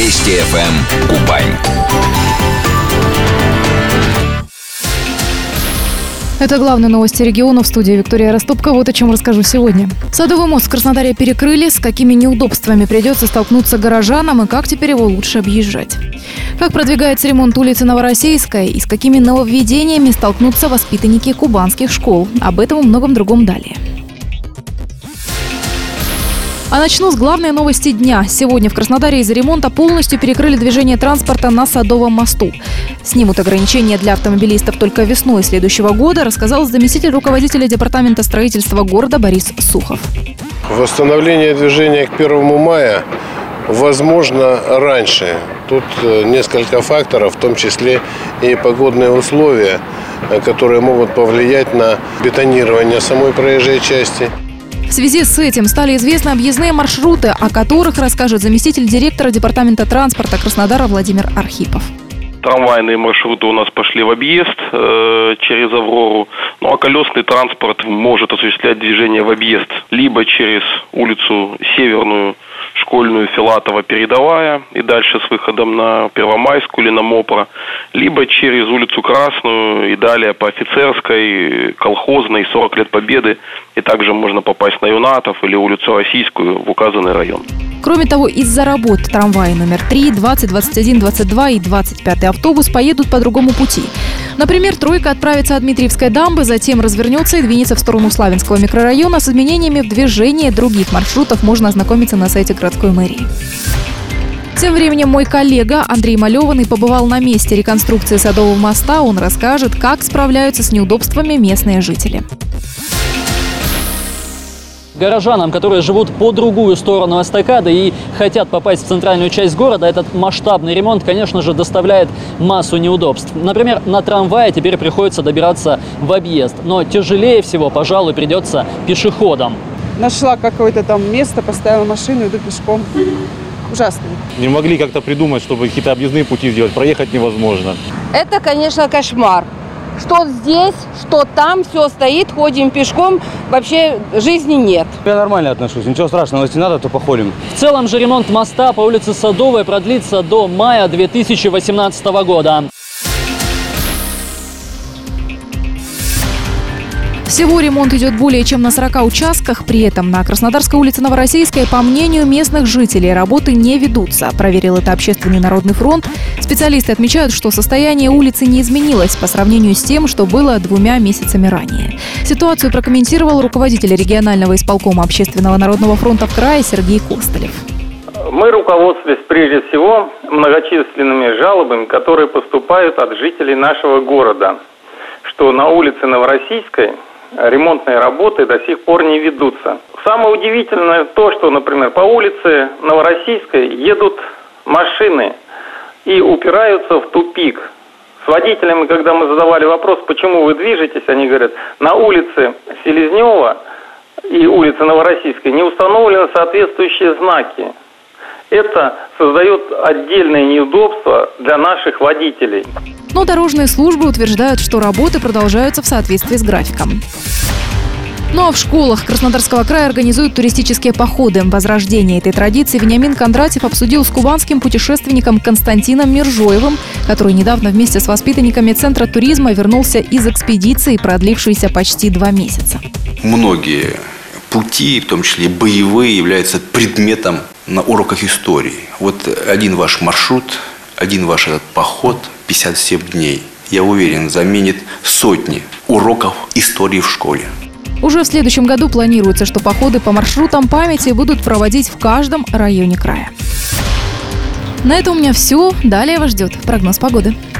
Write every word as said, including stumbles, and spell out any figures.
Вести эф эм Кубань. Это главные новости региона. В студии Виктория Растопка. Вот о чем расскажу сегодня. Садовый мост в Краснодаре перекрыли. С какими неудобствами придется столкнуться горожанам и как теперь его лучше объезжать? Как продвигается ремонт улицы Новороссийской и с какими нововведениями столкнутся воспитанники кубанских школ? Об этом и многом другом далее. А начну с главной новости дня. Сегодня в Краснодаре из-за ремонта полностью перекрыли движение транспорта на Садовом мосту. Снимут ограничения для автомобилистов только весной следующего года, рассказал заместитель руководителя департамента строительства города Борис Сухов. Восстановление движения к первому мая возможно раньше. Тут несколько факторов, в том числе и погодные условия, которые могут повлиять на бетонирование самой проезжей части. В связи с этим стали известны объездные маршруты, о которых расскажет заместитель директора департамента транспорта Краснодара Владимир Архипов. Трамвайные маршруты у нас пошли в объезд э, через Аврору, ну а колесный транспорт может осуществлять движение в объезд либо через улицу Северную, Школьную, Филатова, Передовая и дальше с выходом на Первомайскую или на Мопро, либо через улицу Красную и далее по Офицерской, Колхозной, сорок лет Победы, и также можно попасть на Юнатов или улицу Российскую в указанный район. Кроме того, из-за работ трамваи номер три, двадцать, двадцать один, двадцать два и двадцать пятый автобус поедут по другому пути. Например, тройка отправится от Дмитриевской дамбы, затем развернется и двинется в сторону Славянского микрорайона. С изменениями в движении других маршрутов можно ознакомиться на сайте городской мэрии. Тем временем мой коллега Андрей Малеванный побывал на месте реконструкции Садового моста. Он расскажет, как справляются с неудобствами местные жители. Горожанам, которые живут по другую сторону эстакады и хотят попасть в центральную часть города, этот масштабный ремонт, конечно же, доставляет массу неудобств. Например, на трамвае теперь приходится добираться в объезд, но тяжелее всего, пожалуй, придется пешеходам. Нашла какое-то там место, поставила машину, иду пешком. Ужасно. Не могли как-то придумать, чтобы какие-то объездные пути сделать, проехать невозможно. Это, конечно, кошмар. Что здесь, что там, все стоит, ходим пешком, вообще жизни нет. Я нормально отношусь, ничего страшного, если надо, то походим. В целом же ремонт моста по улице Садовой продлится до мая две тысячи восемнадцатого года. Всего ремонт идет более чем на сорока участках. При этом на Краснодарской улице Новороссийской, по мнению местных жителей, работы не ведутся. Проверил это Общественный народный фронт. Специалисты отмечают, что состояние улицы не изменилось по сравнению с тем, что было двумя месяцами ранее. Ситуацию прокомментировал руководитель регионального исполкома Общественного народного фронта в крае Сергей Костылев. Мы руководствуемся прежде всего многочисленными жалобами, которые поступают от жителей нашего города, что на улице Новороссийской ремонтные работы до сих пор не ведутся. Самое удивительное то, что, например, по улице Новороссийской едут машины и упираются в тупик. С водителями, когда мы задавали вопрос, почему вы движетесь, они говорят, на улице Селезнева и улице Новороссийской не установлены соответствующие знаки. Это создает отдельные неудобства для наших водителей. Но дорожные службы утверждают, что работы продолжаются в соответствии с графиком. Ну а в школах Краснодарского края организуют туристические походы. Возрождение этой традиции Вениамин Кондратьев обсудил с кубанским путешественником Константином Мержоевым, который недавно вместе с воспитанниками Центра туризма вернулся из экспедиции, продлившейся почти два месяца. Многие пути, в том числе боевые, являются предметом на уроках истории. Вот один ваш маршрут, один ваш этот поход, пятьдесят семь дней, я уверен, заменит сотни уроков истории в школе. Уже в следующем году планируется, что походы по маршрутам памяти будут проводить в каждом районе края. На этом у меня все. Далее вас ждет прогноз погоды.